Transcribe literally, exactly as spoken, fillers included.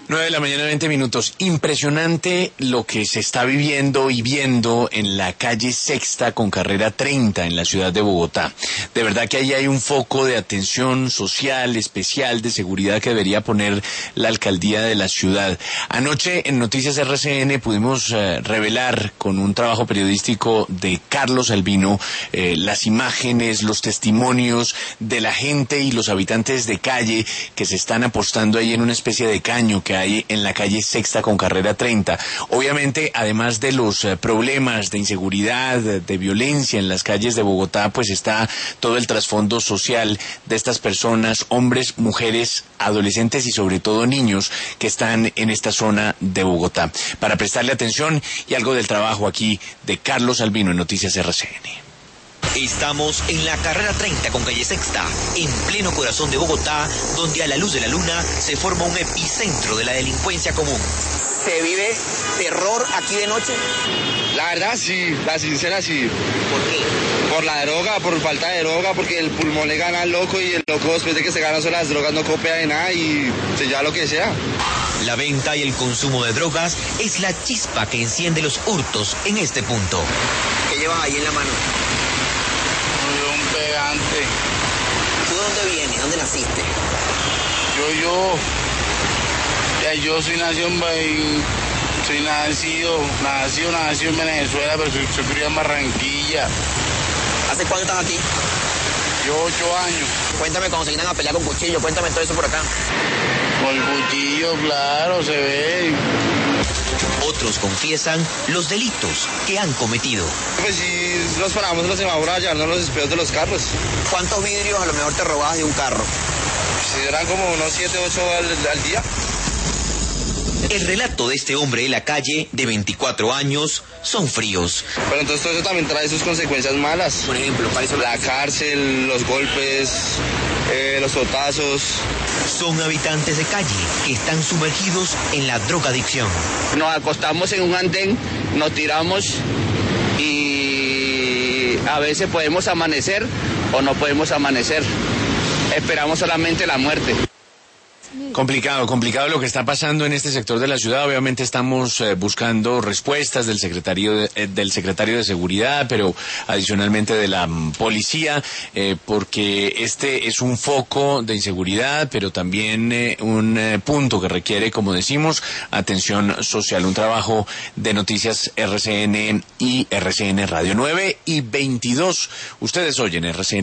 nueve de la mañana, veinte minutos. Impresionante lo que se está viviendo y viendo en la calle Sexta con carrera treinta en la ciudad de Bogotá. De verdad que ahí hay un foco de atención social, especial, de seguridad que debería poner la alcaldía de la ciudad. Anoche en Noticias R C N pudimos eh, revelar con un trabajo periodístico de Carlos Albino eh, las imágenes, los testimonios de la gente y los habitantes de calle que se están apostando ahí en una especie de caño que hay en la calle Sexta con carrera treinta. Obviamente, además de los eh, problemas de inseguridad, de, de violencia en las calles de Bogotá, pues está todo el trasfondo social de estas personas, hombres, mujeres, adolescentes y sobre todo niños que están en esta zona de Bogotá. Para prestarle atención y algo del trabajo aquí de Carlos Albino en Noticias R C N. Estamos en la carrera treinta con calle Sexta, en pleno corazón de Bogotá, donde a la luz de la luna se forma un epicentro de la delincuencia común. ¿Se vive terror aquí de noche? La verdad sí, la sincera sí. ¿Por qué? Por la droga, por falta de droga, porque el pulmón le gana al loco y el loco después de que se gana solo las drogas no copia de nada y se lleva lo que sea. La venta y el consumo de drogas es la chispa que enciende los hurtos en este punto. ¿Qué llevas ahí en la mano? Un pegante. ¿Tú de dónde vienes? ¿Dónde naciste? Yo, yo, ya yo soy nacido en, soy nacido, nacido, nacido en Venezuela, pero soy, soy criado en Barranquilla. ¿Hace cuánto estás aquí? Yo ocho años. Cuéntame cuando se vienen a pelear con cuchillo, cuéntame todo eso por acá. Con el cuchillo, claro, se ve. Otros confiesan los delitos que han cometido. Pues si nos paramos en los semáforos a llevarnos los espejos de los carros. ¿Cuántos vidrios a lo mejor te robabas de un carro? Si eran como unos siete, ocho al, al día. El relato de este hombre de la calle, de veinticuatro años, son fríos. Pero entonces todo eso también trae sus consecuencias malas. Por ejemplo, ¿cuáles son la cárcel, los golpes, eh, los totazos. Son habitantes de calle que están sumergidos en la drogadicción. Nos acostamos en un andén, nos tiramos y a veces podemos amanecer o no podemos amanecer. Esperamos solamente la muerte. Complicado, complicado lo que está pasando en este sector de la ciudad. Obviamente estamos eh, buscando respuestas del secretario de, eh, del secretario de Seguridad, pero adicionalmente de la um, policía, eh, porque este es un foco de inseguridad, pero también eh, un eh, punto que requiere, como decimos, atención social. Un trabajo de Noticias R C N y R C N Radio. nueve y veintidós. Ustedes oyen R C N.